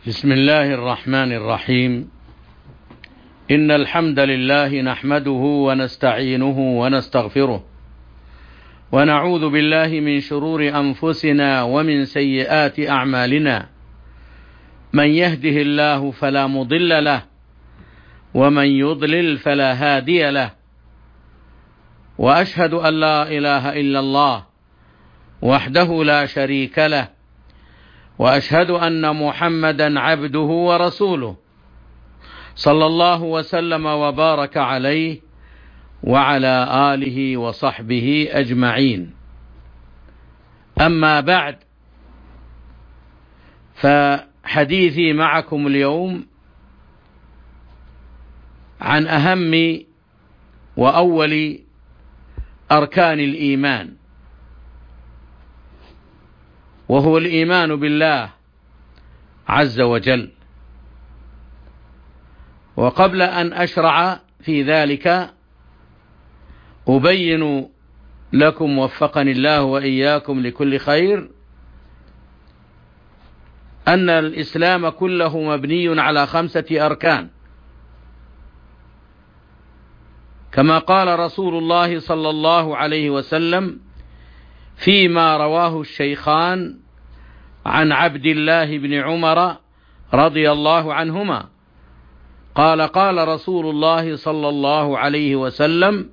بسم الله الرحمن الرحيم. إن الحمد لله نحمده ونستعينه ونستغفره ونعوذ بالله من شرور أنفسنا ومن سيئات أعمالنا، من يهده الله فلا مضل له ومن يضلل فلا هادي له، وأشهد أن لا إله إلا الله وحده لا شريك له، وأشهد أن محمدا عبده ورسوله صلى الله وسلم وبارك عليه وعلى آله وصحبه أجمعين. أما بعد، فحديثي معكم اليوم عن أهم وأول أركان الإيمان، وهو الإيمان بالله عز وجل. وقبل أن أشرع في ذلك أبين لكم وفقني الله وإياكم لكل خير أن الإسلام كله مبني على 5 أركان، كما قال رسول الله صلى الله عليه وسلم فيما رواه الشيخان عن عبد الله بن عمر رضي الله عنهما قال: قال رسول الله صلى الله عليه وسلم: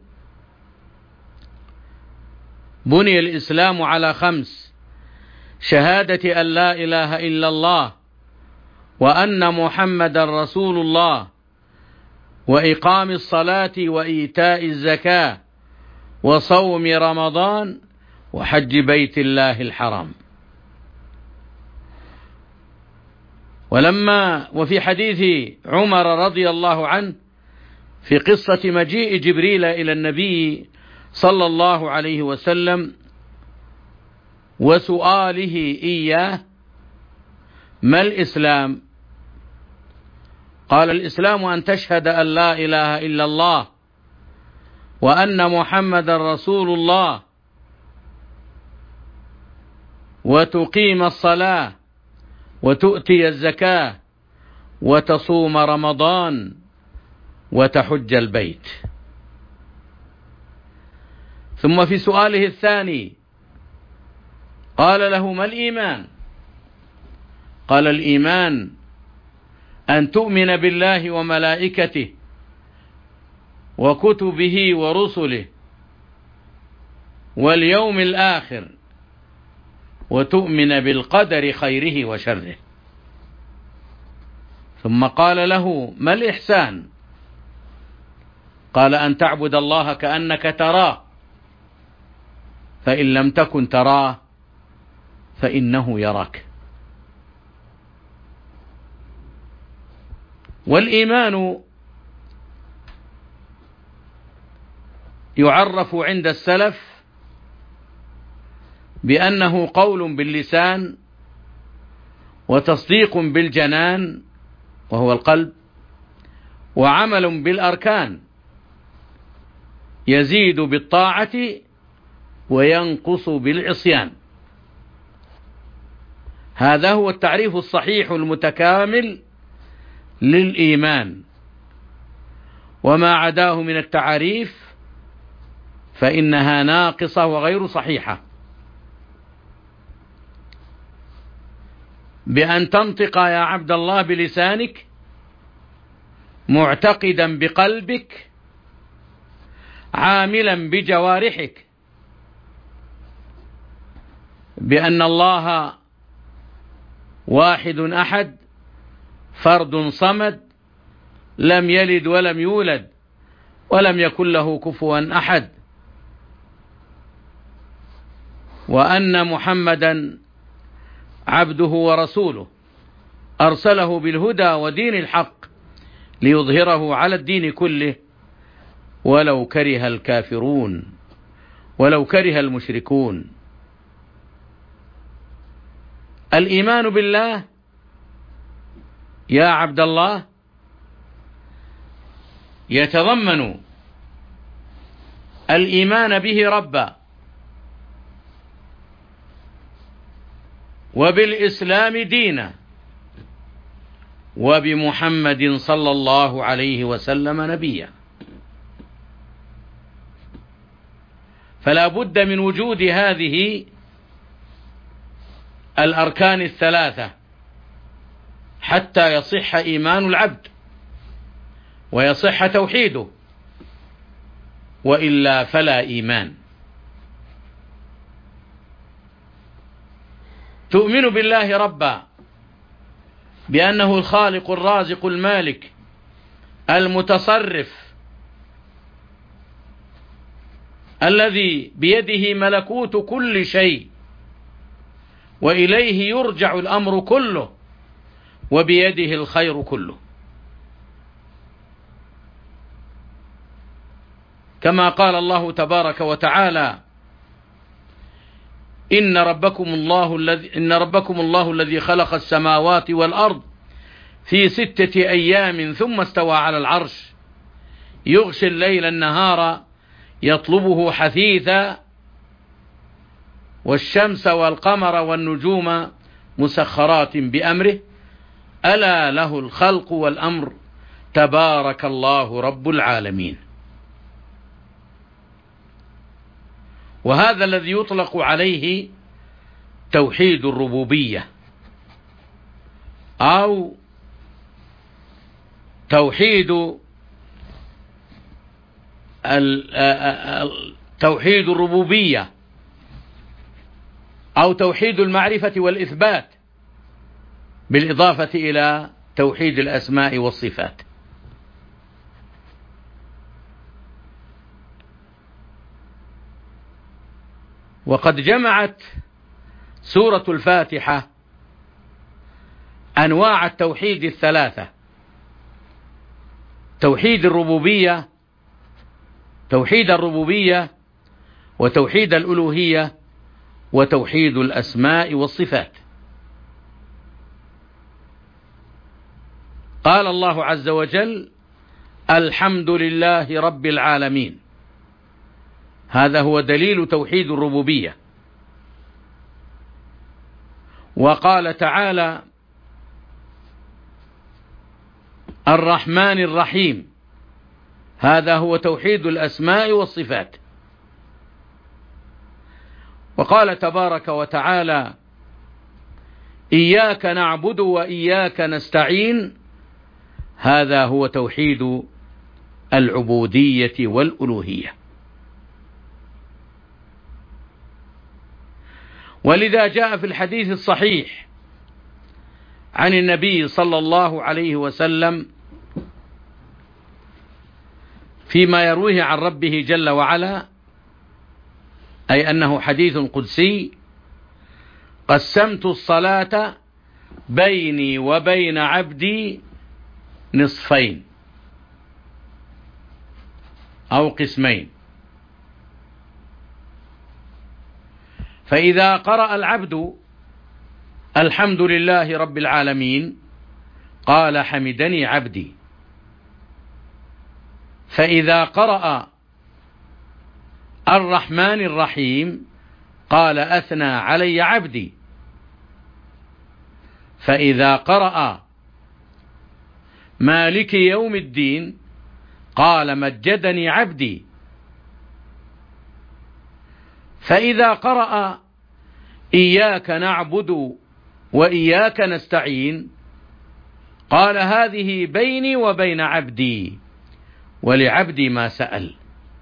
بني الإسلام على 5: شهادة أن لا إله إلا الله وأن محمدا رسول الله، وإقام الصلاة وإيتاء الزكاة وصوم رمضان وحج بيت الله الحرام. وفي حديث عمر رضي الله عنه في قصة مجيء جبريل إلى النبي صلى الله عليه وسلم وسؤاله إياه: ما الإسلام؟ قال: الإسلام أن تشهد أن لا إله إلا الله وأن محمد رسول الله، وتقيم الصلاة وتؤتي الزكاة وتصوم رمضان وتحج البيت. ثم في سؤاله الثاني قال له: ما الإيمان؟ قال: الإيمان أن تؤمن بالله وملائكته وكتبه ورسله واليوم الآخر، وتؤمن بالقدر خيره وشره. ثم قال له: ما الإحسان؟ قال: أن تعبد الله كأنك تراه، فإن لم تكن تراه فإنه يراك. والإيمان يعرف عند السلف بأنه قول باللسان وتصديق بالجنان وهو القلب، وعمل بالأركان يزيد بالطاعة وينقص بالعصيان. هذا هو التعريف الصحيح المتكامل للإيمان، وما عداه من التعاريف فإنها ناقصة وغير صحيحة. بأن تنطق يا عبد الله بلسانك، معتقدا بقلبك، عاملا بجوارحك بأن الله واحد أحد فرد صمد، لم يلد ولم يولد ولم يكن له كفوا أحد، وأن محمدا عبده ورسوله أرسله بالهدى ودين الحق ليظهره على الدين كله ولو كره الكافرون ولو كره المشركون. الإيمان بالله يا عبد الله يتضمن الإيمان به ربا، وبالإسلام دينا، وبمحمد صلى الله عليه وسلم نبيا. فلا بد من وجود هذه الأركان الثلاثة حتى يصح إيمان العبد ويصح توحيده، وإلا فلا إيمان. تؤمن بالله ربا، بأنه الخالق الرازق المالك المتصرف الذي بيده ملكوت كل شيء وإليه يرجع الأمر كله وبيده الخير كله، كما قال الله تبارك وتعالى: إن ربكم الله الذي خلق السماوات والأرض في 6 أيام ثم استوى على العرش يغشي الليل النهار يطلبه حثيثا والشمس والقمر والنجوم مسخرات بأمره ألا له الخلق والأمر تبارك الله رب العالمين. وهذا الذي يطلق عليه توحيد الربوبية أو توحيد الربوبية أو توحيد المعرفة والإثبات، بالإضافة إلى توحيد الأسماء والصفات. وقد جمعت سورة الفاتحة أنواع التوحيد الثلاثة: توحيد الربوبية وتوحيد الألوهية وتوحيد الأسماء والصفات. قال الله عز وجل: الحمد لله رب العالمين. هذا هو دليل توحيد الربوبية. وقال تعالى: الرحمن الرحيم. هذا هو توحيد الأسماء والصفات. وقال تبارك وتعالى: إياك نعبد وإياك نستعين. هذا هو توحيد العبودية والألوهية. ولذا جاء في الحديث الصحيح عن النبي صلى الله عليه وسلم فيما يرويه عن ربه جل وعلا، أي أنه حديث قدسي: قسمت الصلاة بيني وبين عبدي نصفين أو قسمين، فإذا قرأ العبد الحمد لله رب العالمين قال حمدني عبدي، فإذا قرأ الرحمن الرحيم قال أثنى علي عبدي، فإذا قرأ مالك يوم الدين قال مجدني عبدي، فإذا قرأ إياك نعبد وإياك نستعين قال هذه بيني وبين عبدي ولعبدي ما سأل،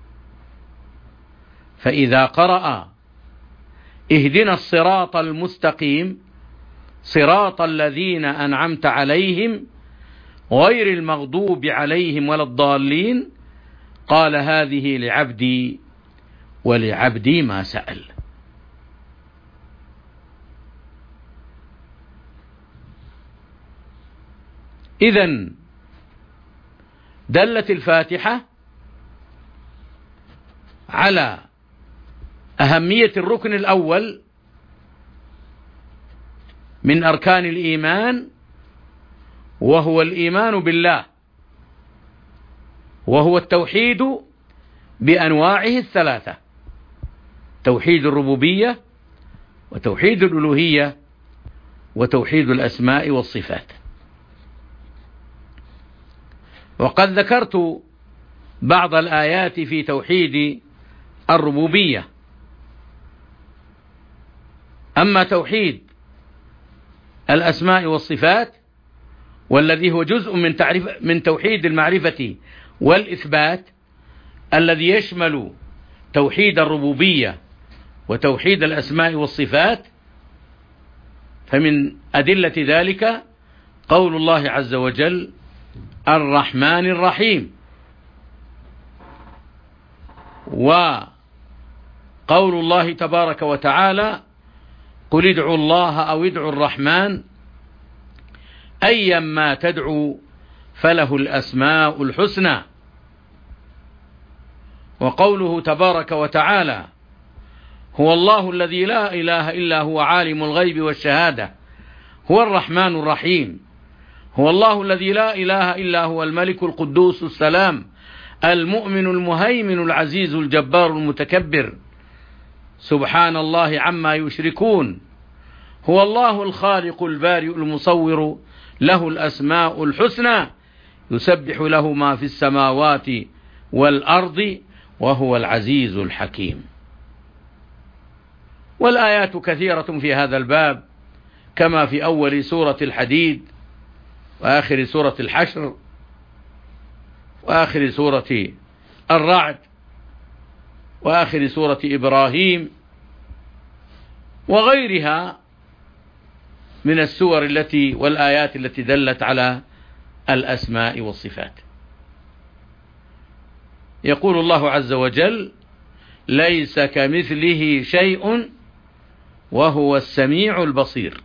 فإذا قرأ اهدنا الصراط المستقيم صراط الذين أنعمت عليهم غير المغضوب عليهم ولا الضالين قال هذه لعبدي ولعبدي ما سأل. إذن دلت الفاتحة على أهمية الركن الأول من أركان الإيمان، وهو الإيمان بالله، وهو التوحيد بأنواعه الثلاثة: توحيد الربوبية وتوحيد الألوهية وتوحيد الأسماء والصفات. وقد ذكرت بعض الآيات في توحيد الربوبية. أما توحيد الأسماء والصفات والذي هو جزء من توحيد المعرفة والإثبات الذي يشمل توحيد الربوبية وتوحيد الأسماء والصفات، فمن أدلة ذلك قول الله عز وجل الرحمن الرحيم، وقول الله تبارك وتعالى قل ادعوا الله أو ادعوا الرحمن أيما تدعوا فله الأسماء الحسنى. وقوله تبارك وتعالى هو الله الذي لا إله إلا هو عالم الغيب والشهادة هو الرحمن الرحيم، هو الله الذي لا إله إلا هو الملك القدوس السلام المؤمن المهيمن العزيز الجبار المتكبر سبحان الله عما يشركون، هو الله الخالق البارئ المصور له الأسماء الحسنى يسبح له ما في السماوات والأرض وهو العزيز الحكيم. والآيات كثيرة في هذا الباب كما في أول سورة الحديد وآخر سورة الحشر وآخر سورة الرعد وآخر سورة إبراهيم وغيرها من السور والآيات التي دلت على الأسماء والصفات. يقول الله عز وجل ليس كمثله شيء وهو السميع البصير.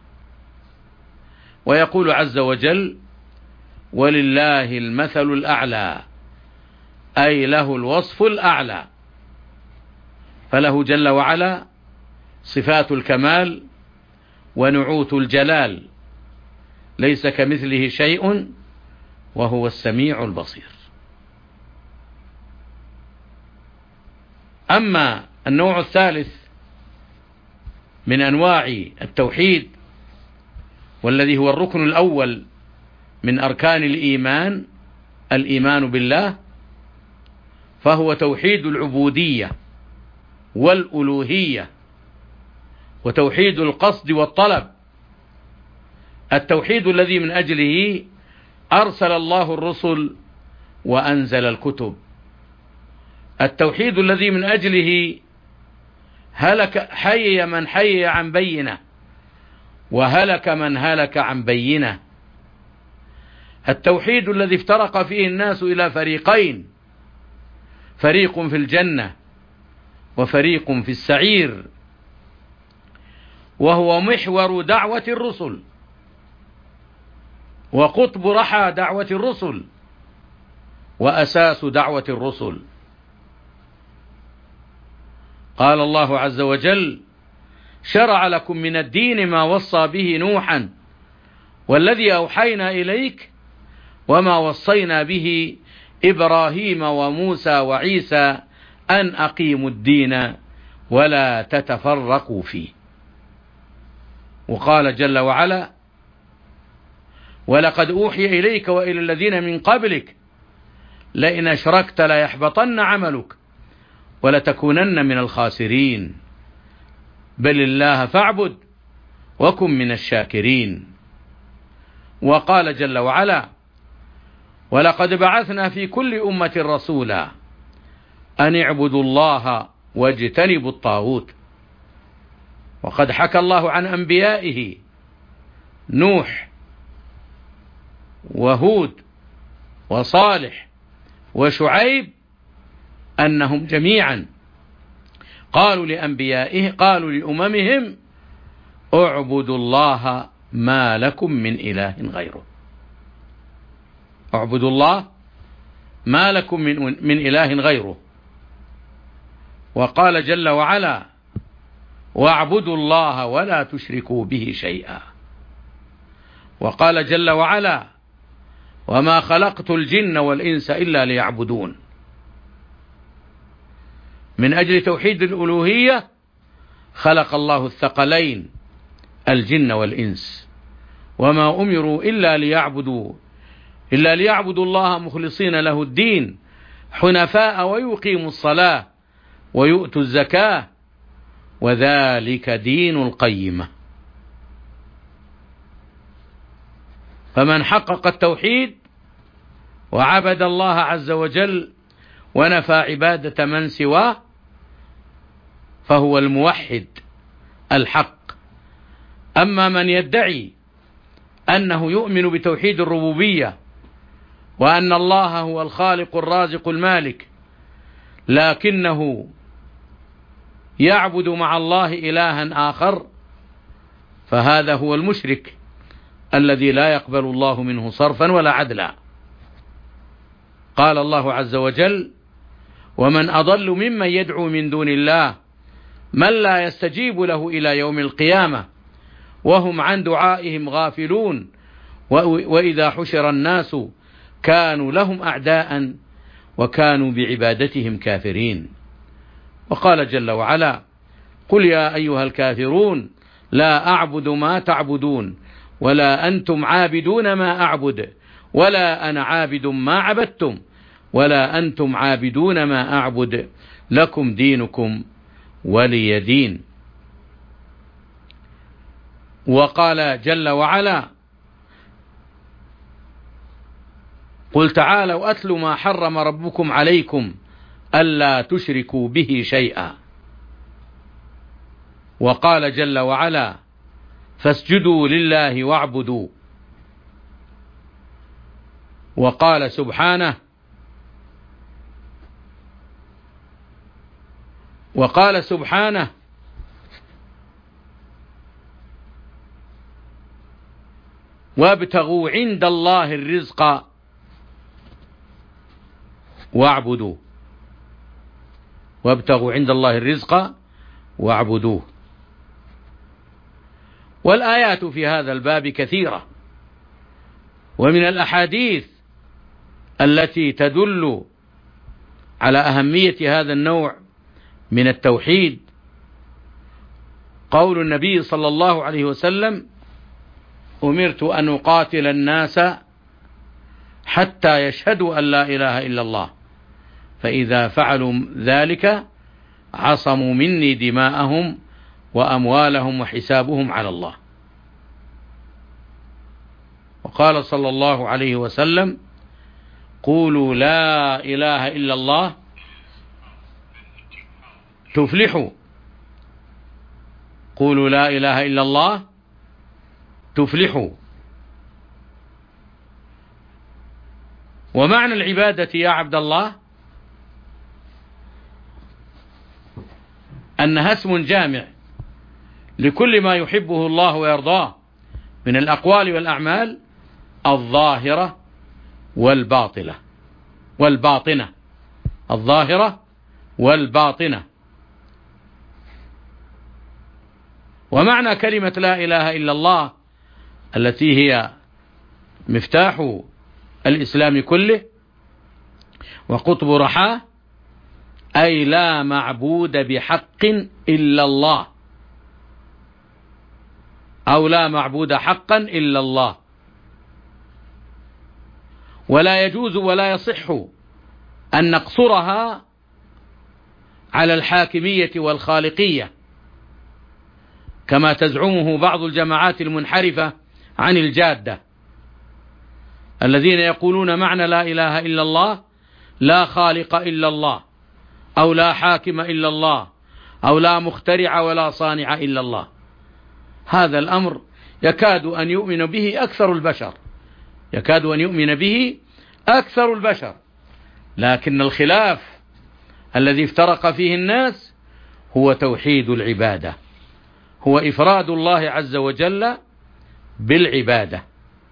ويقول عز وجل ولله المثل الأعلى، أي له الوصف الأعلى، فله جل وعلا صفات الكمال ونعوت الجلال، ليس كمثله شيء وهو السميع البصير. أما النوع الثالث من أنواع التوحيد والذي هو الركن الأول من أركان الإيمان، الإيمان بالله، فهو توحيد العبودية والألوهية وتوحيد القصد والطلب، التوحيد الذي من أجله أرسل الله الرسل وأنزل الكتب، التوحيد الذي من أجله حي من حي عن بينه وهلك من هلك عن بينه، التوحيد الذي افترق فيه الناس إلى فريقين، فريق في الجنة وفريق في السعير، وهو محور دعوة الرسل وقطب رحى دعوة الرسل وأساس دعوة الرسل. قال الله عز وجل شرع لكم من الدين ما وصى به نوحا والذي أوحينا إليك وما وصينا به إبراهيم وموسى وعيسى أن أقيموا الدين ولا تتفرقوا فيه. وقال جل وعلا ولقد أوحي إليك وإلى الذين من قبلك لئن أشركت ليحبطن عملك ولتكونن من الخاسرين بل الله فاعبد وكن من الشاكرين. وقال جل وعلا ولقد بعثنا في كل أمة رسولا أن اعبدوا الله واجتنبوا الطاغوت. وقد حكى الله عن أنبيائه نوح وهود وصالح وشعيب أنهم جميعا قالوا لأممهم اعبدوا الله ما لكم من إله غيره، اعبدوا الله ما لكم من إله غيره. وقال جل وعلا واعبدوا الله ولا تشركوا به شيئا. وقال جل وعلا وما خلقت الجن والإنس إلا ليعبدون. من أجل توحيد الألوهية خلق الله إلا ليعبدوا الله مخلصين له الدين حنفاء ويقيموا الصلاة ويؤتوا الزكاة وذلك دين القيمة. فمن حقق التوحيد وعبد الله عز وجل ونفى عبادة من سواه فهو الموحد الحق. أما من يدعي أنه يؤمن بتوحيد الربوبية وأن الله هو الخالق الرازق المالك لكنه يعبد مع الله إلها آخر فهذا هو المشرك الذي لا يقبل الله منه صرفا ولا عدلا. قال الله عز وجل: ومن أضل ممن يدعو من دون الله من لا يستجيب له إلى يوم القيامة وهم عن دعائهم غافلون وإذا حشر الناس كانوا لهم أعداء وكانوا بعبادتهم كافرين. وقال جل وعلا: قل يا أيها الكافرون لا أعبد ما تعبدون ولا أنتم عابدون ما أعبد ولا أنا عابد ما عبدتم ولا أنتم عابدون ما أعبد لكم دينكم ولي دين. وقال جل وعلا: قل تعالوا أتل ما حرم ربكم عليكم ألا تشركوا به شيئا. وقال جل وعلا: فاسجدوا لله واعبدوا. وقال سبحانه: وابتغوا عند الله الرزق واعبدوه. وابتغوا عند الله الرزق واعبدوه. والآيات في هذا الباب كثيرة، ومن الأحاديث التي تدل على أهمية هذا النوع من التوحيد قول النبي صلى الله عليه وسلم: أمرت أن أقاتل الناس حتى يشهدوا أن لا إله إلا الله فإذا فعلوا ذلك عصموا مني دماءهم وأموالهم وحسابهم على الله. وقال صلى الله عليه وسلم: قولوا لا إله إلا الله تفلحوا. قولوا لا إله إلا الله تفلحوا. ومعنى العبادة يا عبد الله أنها اسم جامع لكل ما يحبه الله ويرضاه من الأقوال والأعمال الظاهرة والباطنة. الظاهرة والباطنة. ومعنى كلمة لا إله إلا الله التي هي مفتاح الإسلام كله وقطب رحاه أي لا معبود بحق إلا الله، أو لا معبود حقا إلا الله. ولا يجوز ولا يصح أن نقصرها على الحاكمية والخالقية كما تزعمه بعض الجماعات المنحرفة عن الجادة الذين يقولون معنى لا إله إلا الله لا خالق إلا الله، أو لا حاكم إلا الله، أو لا مخترع ولا صانع إلا الله. هذا الأمر يكاد أن يؤمن به أكثر البشر، لكن الخلاف الذي افترق فيه الناس هو توحيد العبادة، هو إفراد الله عز وجل بالعبادة.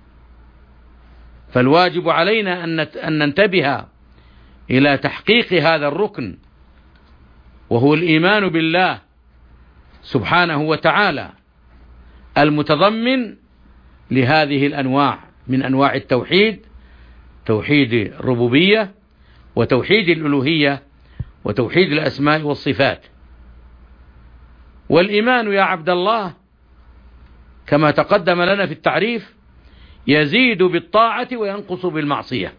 فالواجب علينا أن ننتبه إلى تحقيق هذا الركن، وهو الإيمان بالله سبحانه وتعالى المتضمن لهذه الأنواع من أنواع التوحيد: توحيد الربوبية وتوحيد الألوهية وتوحيد الأسماء والصفات. والإيمان يا عبد الله كما تقدم لنا في التعريف يزيد بالطاعة وينقص بالمعصية،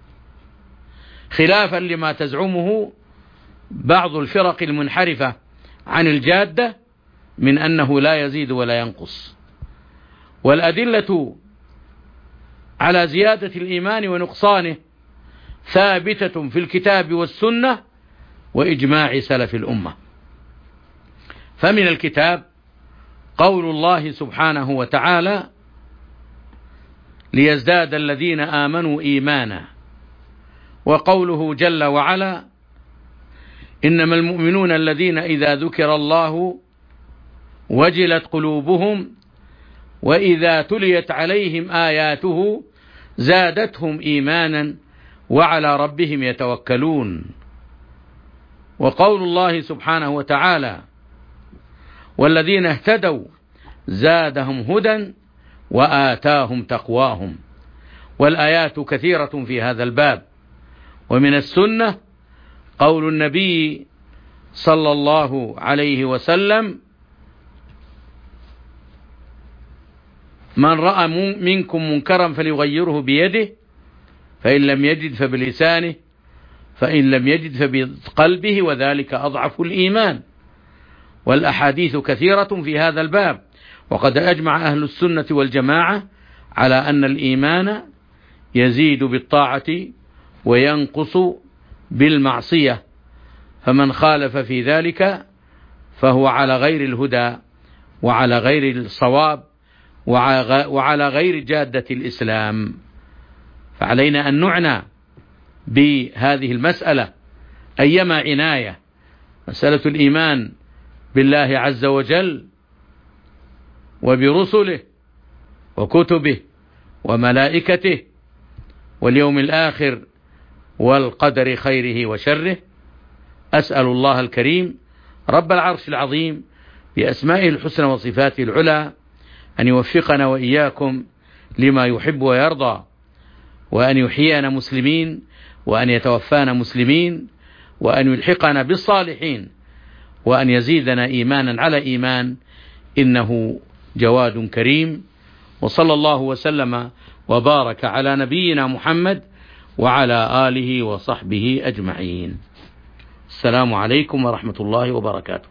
خلافا لما تزعمه بعض الفرق المنحرفة عن الجادة من أنه لا يزيد ولا ينقص. والأدلة على زيادة الإيمان ونقصانه ثابتة في الكتاب والسنة وإجماع سلف الأمة. فمن الكتاب قول الله سبحانه وتعالى: ليزداد الذين آمنوا إيمانا، وقوله جل وعلا: إنما المؤمنون الذين إذا ذكر الله وجلت قلوبهم وإذا تليت عليهم آياته زادتهم إيمانا وعلى ربهم يتوكلون. وقول الله سبحانه وتعالى: والذين اهتدوا زادهم هدى وآتاهم تقواهم. والآيات كثيرة في هذا الباب. ومن السنة قول النبي صلى الله عليه وسلم: من رأى منكم منكرا فليغيره بيده، فإن لم يجد فبلسانه، فإن لم يجد فبقلبه، وذلك أضعف الإيمان. والأحاديث كثيرة في هذا الباب. وقد أجمع أهل السنة والجماعة على أن الإيمان يزيد بالطاعة وينقص بالمعصية، فمن خالف في ذلك فهو على غير الهدى وعلى غير الصواب وعلى غير جادة الإسلام. فعلينا أن نعنى بهذه المسألة أيما عناية، مسألة الإيمان بالله عز وجل وبرسله وكتبه وملائكته واليوم الآخر والقدر خيره وشره. أسأل الله الكريم رب العرش العظيم بأسمائه الحسنى وصفاته العلى أن يوفقنا وإياكم لما يحب ويرضى، وأن يحيينا مسلمين، وأن يتوفانا مسلمين، وأن يلحقنا بالصالحين، وأن يزيدنا إيمانا على إيمان، إنه جواد كريم. وصلى الله وسلم وبارك على نبينا محمد وعلى آله وصحبه أجمعين. السلام عليكم ورحمة الله وبركاته.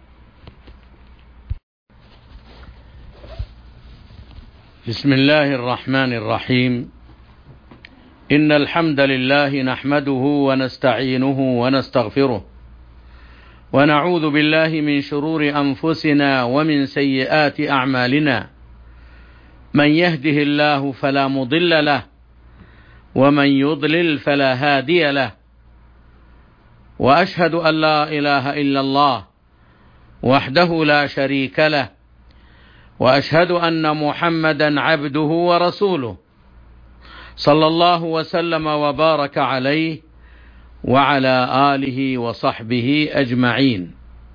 بسم الله الرحمن الرحيم. إن الحمد لله نحمده ونستعينه ونستغفره، ونعوذ بالله من شرور أنفسنا ومن سيئات أعمالنا. من يهده الله فلا مضل له، ومن يضلل فلا هادي له. وأشهد أن لا إله إلا الله وحده لا شريك له، وأشهد أن محمدا عبده ورسوله، صلى الله وسلم وبارك عليه وعلى آله وصحبه أجمعين.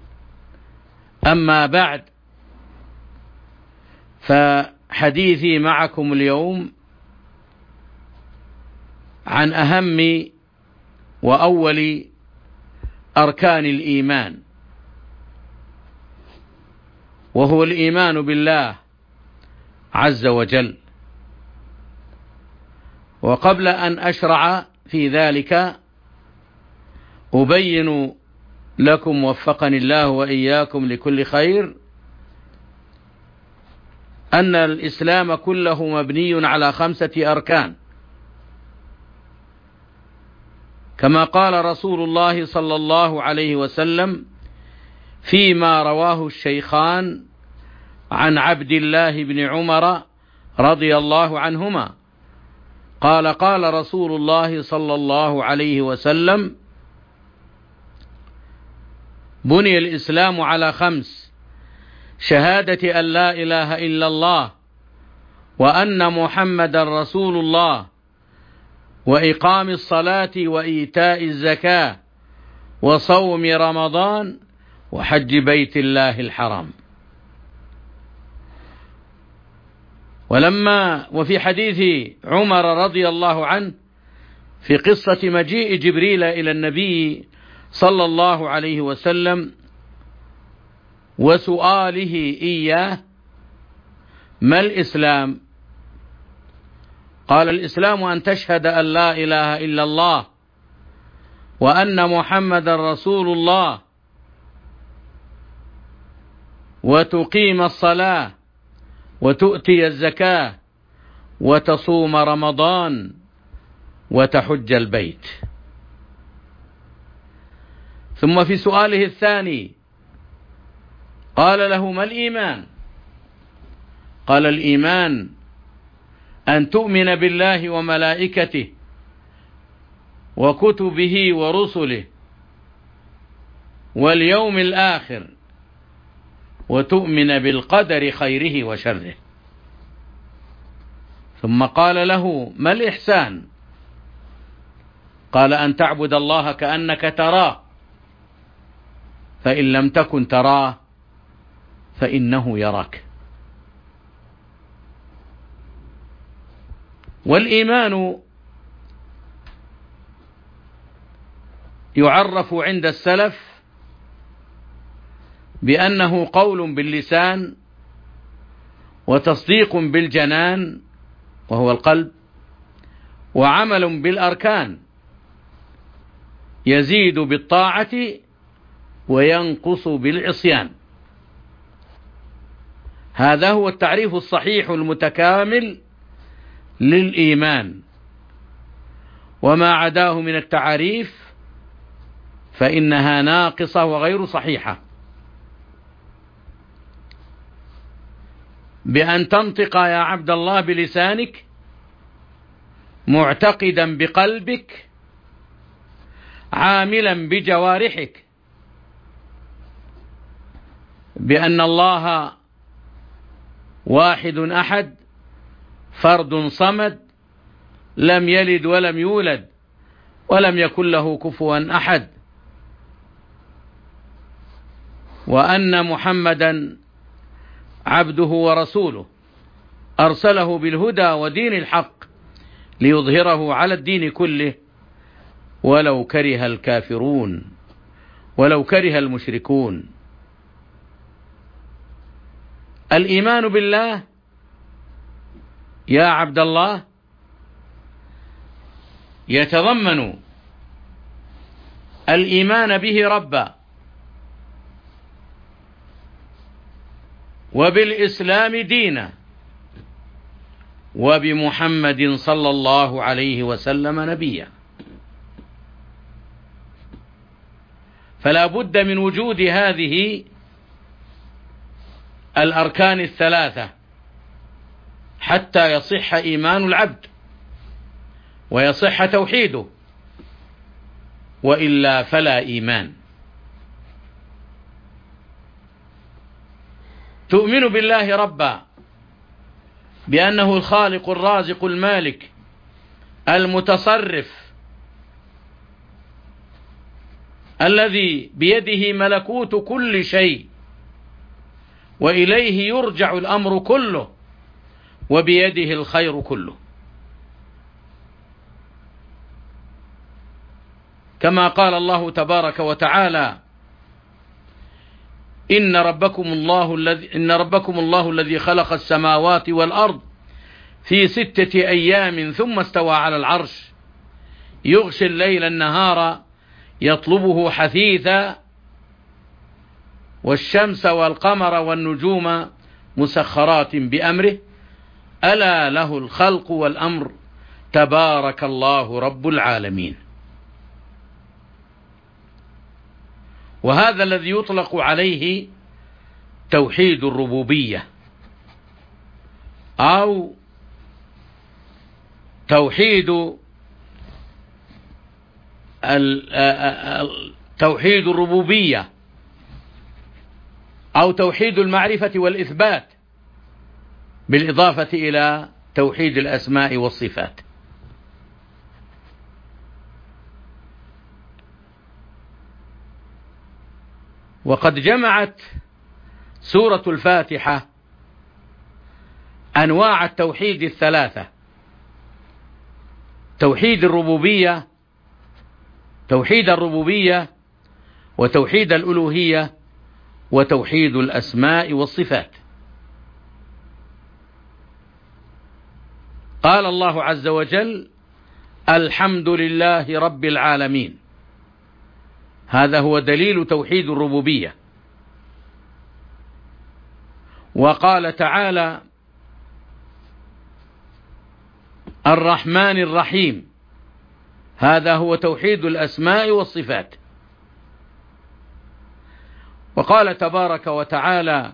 أما بعد، فحديثي معكم اليوم عن أهم وأول أركان الإيمان، وهو الإيمان بالله عز وجل. وقبل أن أشرع في ذلك أبين لكم وفقني الله وإياكم لكل خير أن الإسلام كله مبني على 5 أركان، كما قال رسول الله صلى الله عليه وسلم فيما رواه الشيخان عن عبد الله بن عمر رضي الله عنهما قال: قال رسول الله صلى الله عليه وسلم: بني الإسلام على 5: شهادة أن لا إله إلا الله وأن محمد رسول الله، وإقام الصلاة وإيتاء الزكاة وصوم رمضان وحج بيت الله الحرام. وفي حديث عمر رضي الله عنه في قصة مجيء جبريل إلى النبي صلى الله عليه وسلم وسؤاله إياه: ما الإسلام؟ قال: الإسلام أن تشهد أن لا إله إلا الله وأن محمدا رسول الله وتقيم الصلاة وتؤتي الزكاة وتصوم رمضان وتحج البيت. ثم في سؤاله الثاني قال له: ما الإيمان؟ قال: الإيمان أن تؤمن بالله وملائكته وكتبه ورسله واليوم الآخر وتؤمن بالقدر خيره وشره. ثم قال له: ما الإحسان؟ قال: أن تعبد الله كأنك تراه، فإن لم تكن تراه فإنه يراك. والإيمان يعرف عند السلف بأنه قول باللسان وتصديق بالجنان وهو القلب وعمل بالأركان، يزيد بالطاعة وينقص بالعصيان. هذا هو التعريف الصحيح المتكامل للإيمان، وما عداه من التعاريف فإنها ناقصة وغير صحيحة. بأن تنطق يا عبد الله بلسانك معتقدا بقلبك عاملا بجوارحك بأن الله واحد أحد فرد صمد لم يلد ولم يولد ولم يكن له كفوا أحد، وأن محمدا عبده ورسوله أرسله بالهدى ودين الحق ليظهره على الدين كله ولو كره الكافرون ولو كره المشركون. الإيمان بالله يا عبد الله يتضمن الإيمان به ربا، وبالإسلام دينا، وبمحمد صلى الله عليه وسلم نبيا. فلا بد من وجود هذه الأركان الثلاثة حتى يصح إيمان العبد ويصح توحيده، وإلا فلا إيمان. تؤمن بالله ربا بأنه الخالق الرازق المالك المتصرف الذي بيده ملكوت كل شيء وإليه يرجع الأمر كله وبيده الخير كله، كما قال الله تبارك وتعالى: إن ربكم الله الذي خلق السماوات والأرض في 6 أيام ثم استوى على العرش يغشي الليل النهار يطلبه حثيثا والشمس والقمر والنجوم مسخرات بأمره ألا له الخلق والأمر تبارك الله رب العالمين. وهذا الذي يطلق عليه توحيد الربوبية أو توحيد الربوبية أو توحيد المعرفة والإثبات بالإضافة إلى توحيد الأسماء والصفات. وقد جمعت سورة الفاتحة أنواع التوحيد الثلاثة: توحيد الربوبية وتوحيد الألوهية وتوحيد الأسماء والصفات. قال الله عز وجل: الحمد لله رب العالمين. هذا هو دليل توحيد الربوبية. وقال تعالى: الرحمن الرحيم. هذا هو توحيد الأسماء والصفات. وقال تبارك وتعالى: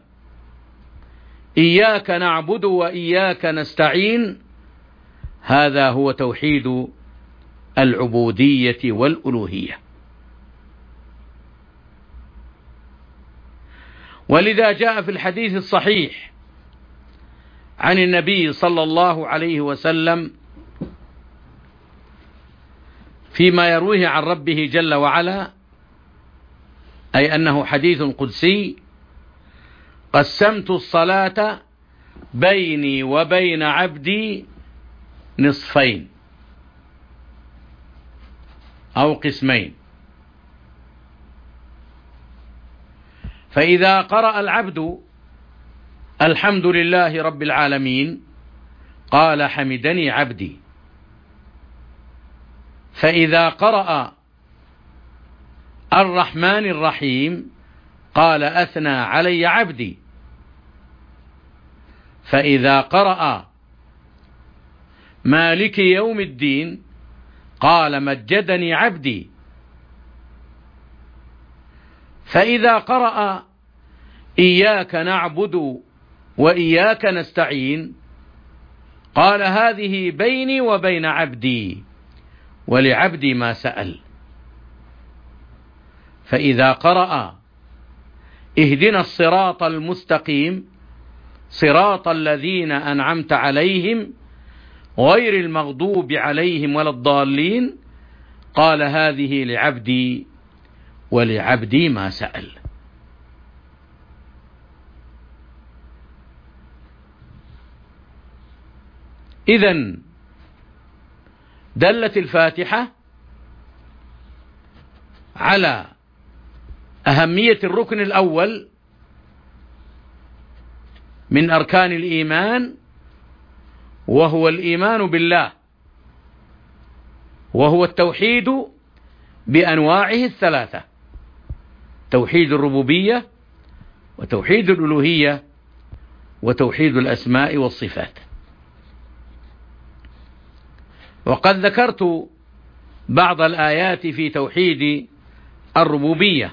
إياك نعبد وإياك نستعين. هذا هو توحيد العبودية والألوهية. ولذا جاء في الحديث الصحيح عن النبي صلى الله عليه وسلم فيما يرويه عن ربه جل وعلا، أي أنه حديث قدسي: قسمت الصلاة بيني وبين عبدي نصفين أو قسمين، فإذا قرأ العبد الحمد لله رب العالمين قال: حمدني عبدي. فإذا قرأ الرحمن الرحيم قال: أثنى علي عبدي. فإذا قرأ مالك يوم الدين قال: مجدني عبدي. فإذا قرأ إياك نعبد وإياك نستعين قال: هذه بيني وبين عبدي ولعبدي ما سأل. فإذا قرأ اهدنا الصراط المستقيم صراط الذين أنعمت عليهم غير المغضوب عليهم ولا الضالين قال: هذه لعبدي ولعبدي ما سأل. إذن دلت الفاتحة على أهمية الركن الأول من أركان الإيمان، وهو الإيمان بالله، وهو التوحيد بأنواعه الثلاثة: توحيد الربوبية وتوحيد الألوهية وتوحيد الأسماء والصفات. وقد ذكرت بعض الآيات في توحيد الربوبية.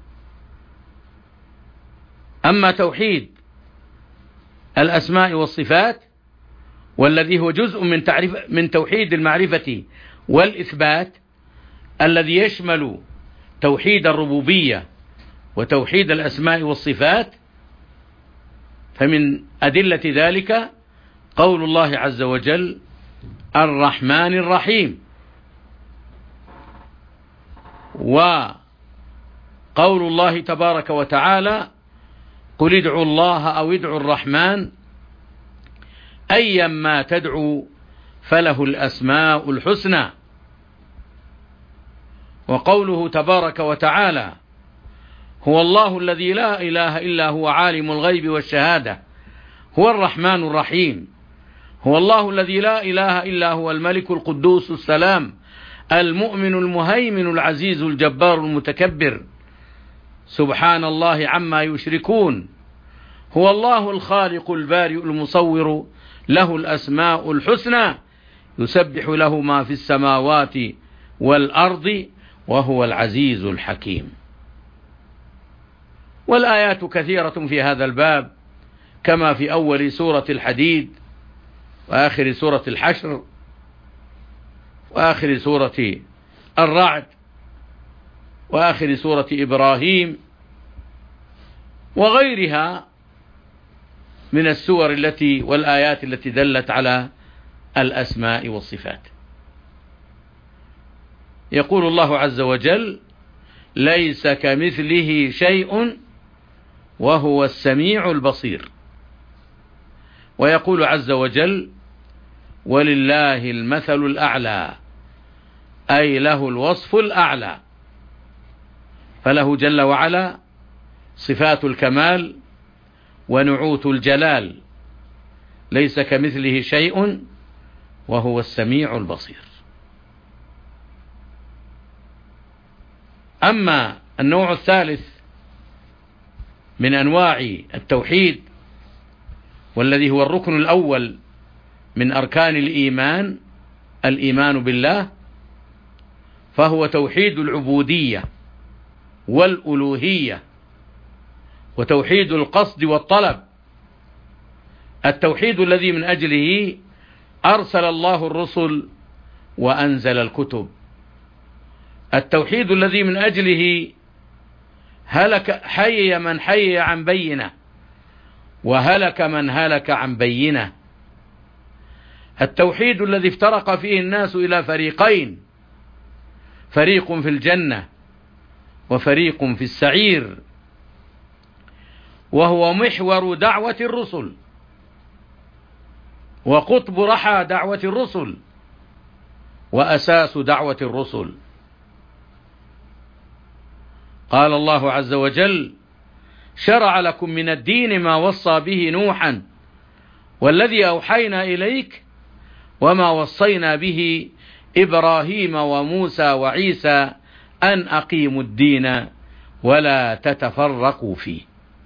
أما توحيد الأسماء والصفات والذي هو جزء من توحيد المعرفة والإثبات، الذي يشمل توحيد الربوبية وتوحيد الأسماء والصفات، فمن أدلة ذلك قول الله عز وجل: الرحمن الرحيم، وقول الله تبارك وتعالى: قل ادعوا الله أو ادعوا الرحمن أيما تدعوا فله الأسماء الحسنى. وقوله تبارك وتعالى: هو الله الذي لا إله إلا هو عالم الغيب والشهادة هو الرحمن الرحيم. هو الله الذي لا إله إلا هو الملك القدوس السلام المؤمن المهيمن العزيز الجبار المتكبر سبحان الله عما يشركون. هو الله الخالق البارئ المصور له الأسماء الحسنى يسبح له ما في السماوات والأرض وهو العزيز الحكيم. والآيات كثيرة في هذا الباب، كما في أول سورة الحديد وآخر سورة الحشر وآخر سورة الرعد وآخر سورة إبراهيم وغيرها من السور والآيات التي دلت على الأسماء والصفات. يقول الله عز وجل: ليس كمثله شيء وهو السميع البصير. ويقول عز وجل: ولله المثل الأعلى، أي له الوصف الأعلى، فله جل وعلا صفات الكمال ونعوت الجلال. ليس كمثله شيء وهو السميع البصير. أما النوع الثالث من أنواع التوحيد، والذي هو الركن الأول من أركان الإيمان، الإيمان بالله، فهو توحيد العبودية والألوهية وتوحيد القصد والطلب، التوحيد الذي من أجله أرسل الله الرسل وأنزل الكتب، التوحيد الذي من أجله حي من حي عن بينة وهلك من هلك عن بينة، التوحيد الذي افترق فيه الناس إلى فريقين، فريق في الجنة وفريق في السعير، وهو محور دعوة الرسل وقطب رحى دعوة الرسل وأساس دعوة الرسل. قال الله عز وجل: شرع لكم من الدين ما وصى به نوحا والذي أوحينا إليك وما وصينا به إبراهيم وموسى وعيسى أن أقيموا الدين ولا تتفرقوا فيه.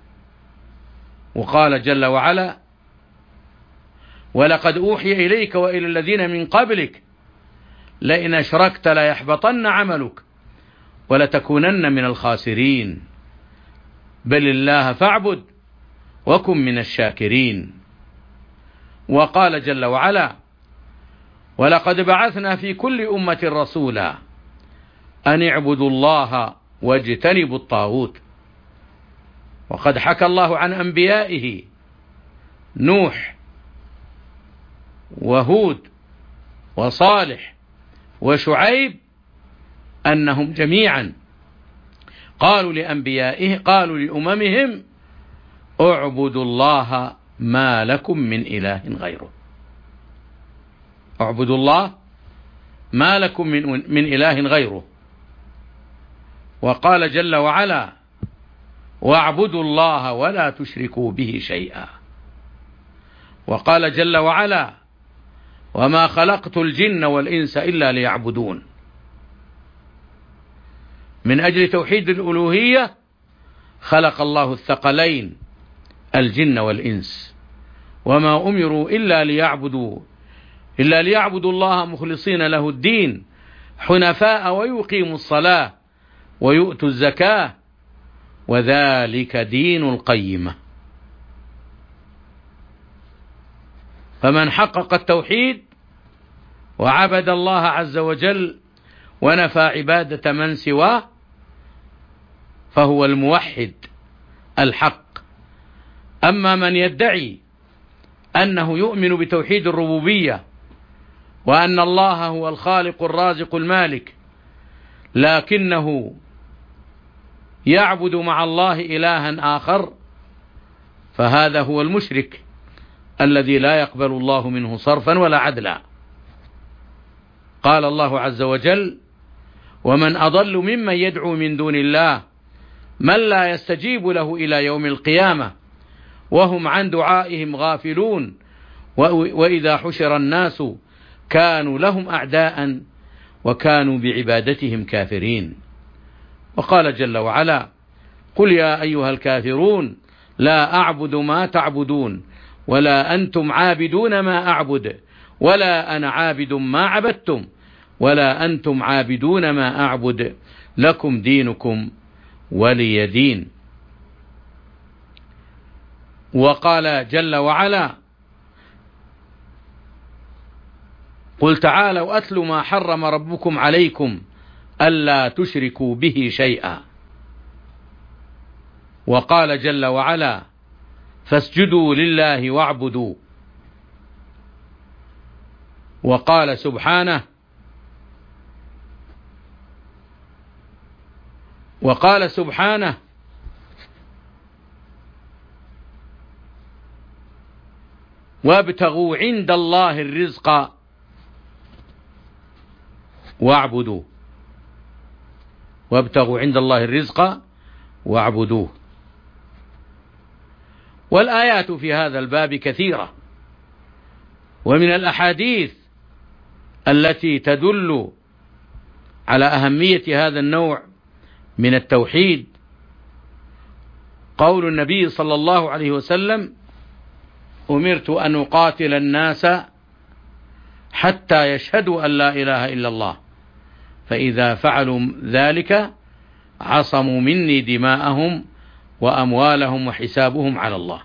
وقال جل وعلا: ولقد أوحي إليك وإلى الذين من قبلك لئن أشركت ليحبطن عملك ولتكونن من الخاسرين بل الله فاعبد وكن من الشاكرين. وقال جل وعلا: ولقد بعثنا في كل أمة رسولا أن اعبدوا الله واجتنبوا الطاغوت. وقد حكى الله عن أنبيائه نوح وهود وصالح وشعيب أنهم جميعا قالوا لأممهم: اعبدوا الله ما لكم من إله غيره، اعبدوا الله ما لكم من إله غيره. وقال جل وعلا: واعبدوا الله ولا تشركوا به شيئا. وقال جل وعلا: وما خلقت الجن والإنس إلا ليعبدون. من أجل توحيد الألوهية خلق الله الثقلين الجن والإنس، وما أمروا إلا ليعبدوا الله مخلصين له الدين حنفاء ويقيموا الصلاة ويؤتوا الزكاة وذلك دين القيمة. فمن حقق التوحيد وعبد الله عز وجل ونفى عبادة من سواه فهو الموحد الحق. أما من يدعي أنه يؤمن بتوحيد الربوبية وأن الله هو الخالق الرازق المالك لكنه يعبد مع الله إلها آخر، فهذا هو المشرك الذي لا يقبل الله منه صرفا ولا عدلا. قال الله عز وجل: ومن أضل ممن يدعو من دون الله من لا يستجيب له إلى يوم القيامة وهم عن دعائهم غافلون وإذا حشر الناس كانوا لهم أعداء وكانوا بعبادتهم كافرين. وقال جل وعلا: قل يا أيها الكافرون لا أعبد ما تعبدون ولا أنتم عابدون ما أعبد ولا أنا عابد ما عبدتم ولا أنتم عابدون ما أعبد لكم دينكم ولي دين. وقال جل وعلا: قل تعالوا أتل ما حرم ربكم عليكم ألا تشركوا به شيئا. وقال جل وعلا: فاسجدوا لله واعبدوا. وقال سبحانه: وابتغوا عند الله الرزق واعبدوه. وابتغوا عند الله الرزق واعبدوه. والآيات في هذا الباب كثيرة، ومن الأحاديث التي تدل على أهمية هذا النوع من التوحيد قول النبي صلى الله عليه وسلم: أمرت أن أقاتل الناس حتى يشهدوا أن لا إله إلا الله، فإذا فعلوا ذلك عصموا مني دماءهم وأموالهم وحسابهم على الله.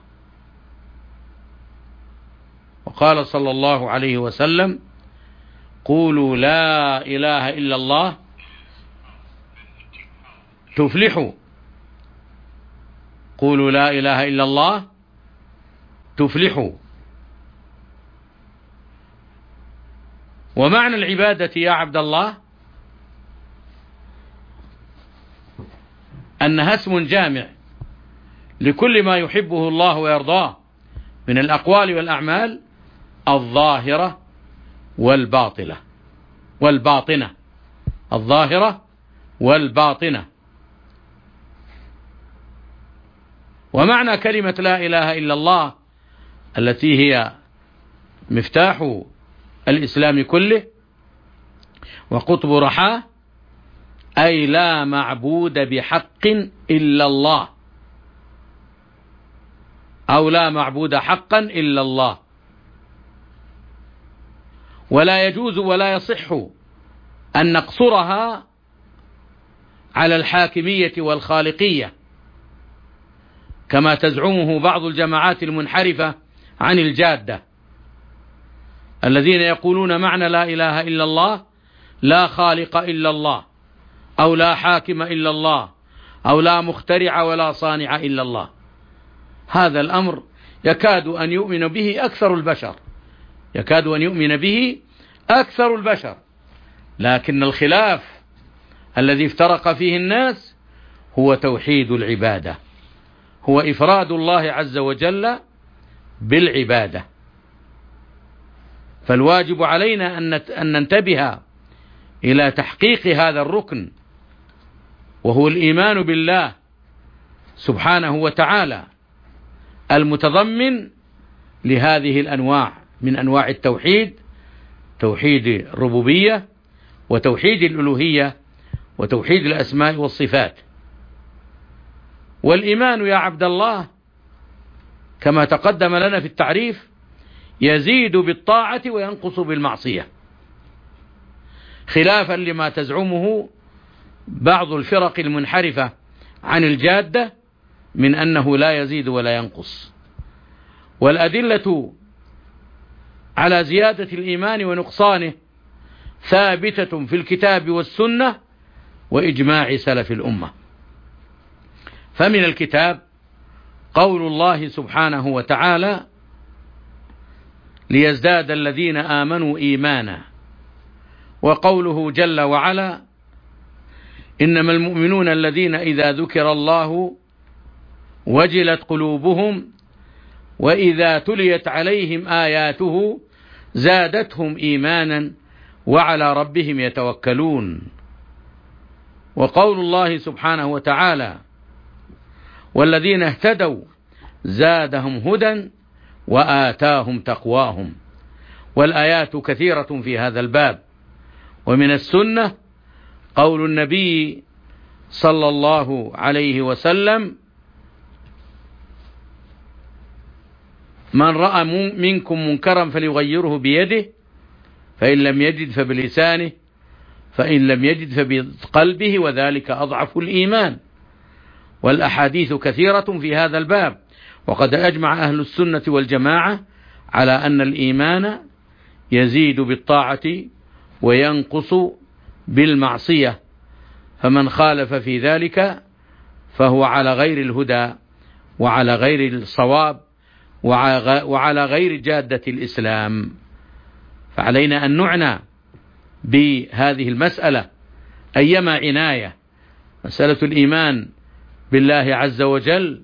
وقال صلى الله عليه وسلم: قولوا لا إله إلا الله تفلحوا. قولوا لا إله إلا الله تفلحوا. ومعنى العبادة يا عبد الله أنها اسم جامع لكل ما يحبه الله ويرضاه من الأقوال والأعمال الظاهرة والباطنة الظاهرة والباطنة. ومعنى كلمة لا إله إلا الله التي هي مفتاح الإسلام كله وقطب رحاه، أي لا معبود بحق إلا الله، أو لا معبود حقا إلا الله. ولا يجوز ولا يصح أن نقصرها على الحاكمية والخالقية كما تزعمه بعض الجماعات المنحرفة عن الجادة، الذين يقولون معنى لا إله إلا الله لا خالق إلا الله، أو لا حاكم إلا الله، أو لا مخترع ولا صانع إلا الله. هذا الأمر يكاد أن يؤمن به أكثر البشر، لكن الخلاف الذي افترق فيه الناس هو توحيد العبادة، هو إفراد الله عز وجل بالعبادة. فالواجب علينا أن ننتبه إلى تحقيق هذا الركن، وهو الإيمان بالله سبحانه وتعالى المتضمن لهذه الأنواع من أنواع التوحيد: توحيد الربوبية، وتوحيد الألوهية، وتوحيد الأسماء والصفات. والإيمان يا عبد الله كما تقدم لنا في التعريف يزيد بالطاعة وينقص بالمعصية، خلافا لما تزعمه بعض الفرق المنحرفة عن الجادة من أنه لا يزيد ولا ينقص. والأدلة على زيادة الإيمان ونقصانه ثابتة في الكتاب والسنة وإجماع سلف الأمة. فمن الكتاب قول الله سبحانه وتعالى: ليزداد الذين آمنوا إيمانا، وقوله جل وعلا: إنما المؤمنون الذين إذا ذكر الله وجلت قلوبهم وإذا تليت عليهم آياته زادتهم إيمانا وعلى ربهم يتوكلون. وقول الله سبحانه وتعالى: والذين اهتدوا زادهم هدى وآتاهم تقواهم. والآيات كثيرة في هذا الباب. ومن السنة قول النبي صلى الله عليه وسلم: من رأى منكم منكرا فليغيره بيده، فإن لم يجد فبلسانه، فإن لم يجد فبقلبه، وذلك أضعف الإيمان. والأحاديث كثيرة في هذا الباب. وقد أجمع أهل السنة والجماعة على أن الإيمان يزيد بالطاعة وينقص بالمعصية، فمن خالف في ذلك فهو على غير الهدى وعلى غير الصواب وعلى غير جادة الإسلام. فعلينا أن نعنى بهذه المسألة أيما عناية، مسألة الإيمان بالله عز وجل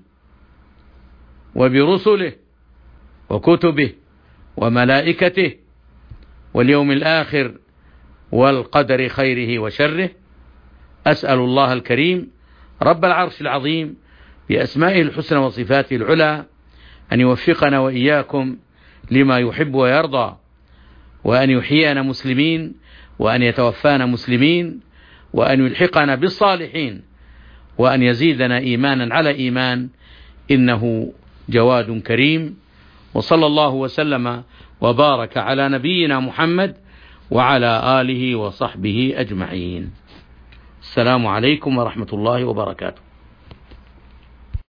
وبرسله وكتبه وملائكته واليوم الآخر والقدر خيره وشره. أسأل الله الكريم رب العرش العظيم بأسمائه الحسنى وصفاته العلى أن يوفقنا وإياكم لما يحب ويرضى، وأن يحيينا مسلمين، وأن يتوفانا مسلمين، وأن يلحقنا بالصالحين، وأن يزيدنا إيمانا على إيمان، إنه جواد كريم. وصلى الله وسلم وبارك على نبينا محمد وعلى آله وصحبه أجمعين. السلام عليكم ورحمة الله وبركاته.